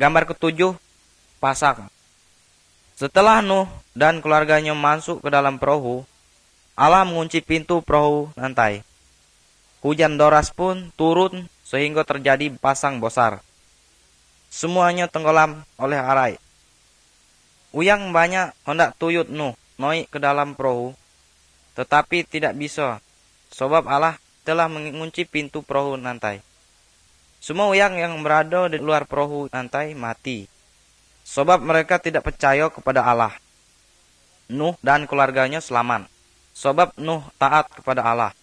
Gambar ketujuh, pasang. Setelah Nuh dan keluarganya masuk ke dalam perahu, Allah mengunci pintu perahu lantai. Hujan deras pun turun sehingga terjadi pasang besar. Semuanya tenggelam oleh arai. Uyang banyak hendak tuyut Nuh naik ke dalam perahu, tetapi tidak bisa, sebab Allah telah mengunci pintu perahu lantai. Semua uyang yang berada di luar perahu lantai mati, sebab mereka tidak percaya kepada Allah. Nuh dan keluarganya selamat, sebab Nuh taat kepada Allah.